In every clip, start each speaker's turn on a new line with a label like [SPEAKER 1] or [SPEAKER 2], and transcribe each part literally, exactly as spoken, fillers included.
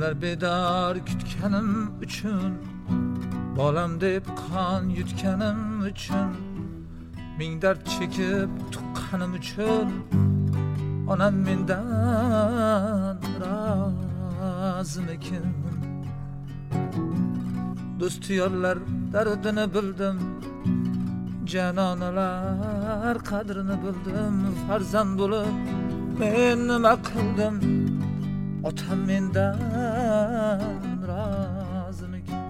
[SPEAKER 1] Odamlar bedor kutganim uchun, bolam deb qon yutganim uchun, ming dard chekib tuqqanim uchun, onam mendan rozimikin? Do'st yorlar dardini bildim, janonalar qadrini bildim. Farzand bo'lib men nima qildim, otam mendan rozimikin?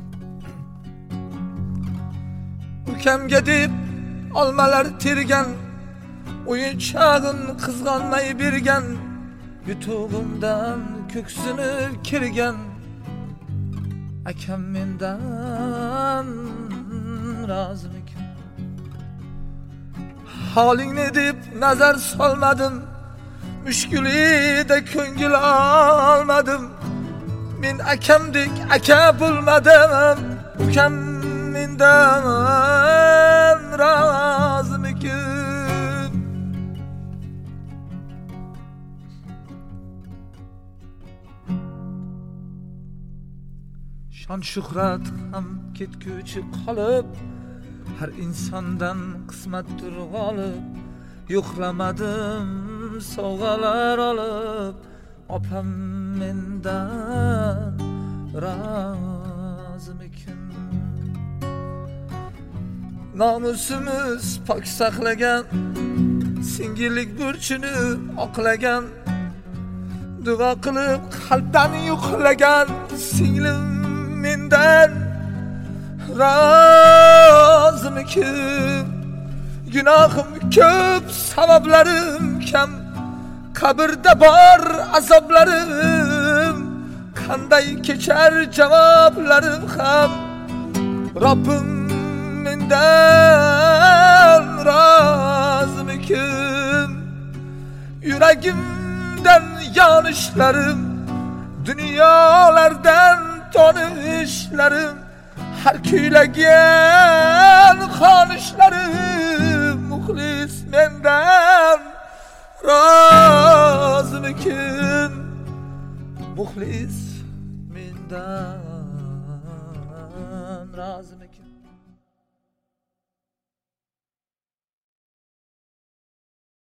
[SPEAKER 1] Ukamga deb olmalar tergan, o'yinchog'in qizg'onmay bergan, yutug'imdan ko'ksini kirgan, akam mendan rozimikin? Holingni deb nazar solmadim, mushkulida ko'ngil olmadim. Men akamdek aka bo'lmadim, ukam mendan rozimikin? Shon shuhrat ham ketguchi qolib, har insondan qismatdir g'olib. Yo'qlamadim sovg'alar olib, opam mendan rozimikin? Nomusimiz pok saqlagan, singillik burchini oqlagan, duo qilib qalbdan yo'qlagan singlim mendan rozimikin? Gunohim ko'p, sabablarim kam, qabrda bor azoblarim, qanday kechar javoblarim ham, Robbim mendan rozimikin? Yuragimdan yonishlarim, dunyolardan tonishlarim, har kuylagan xonishlarim, muxlis mendan rozimikin? Muxlis mendan rozimikin?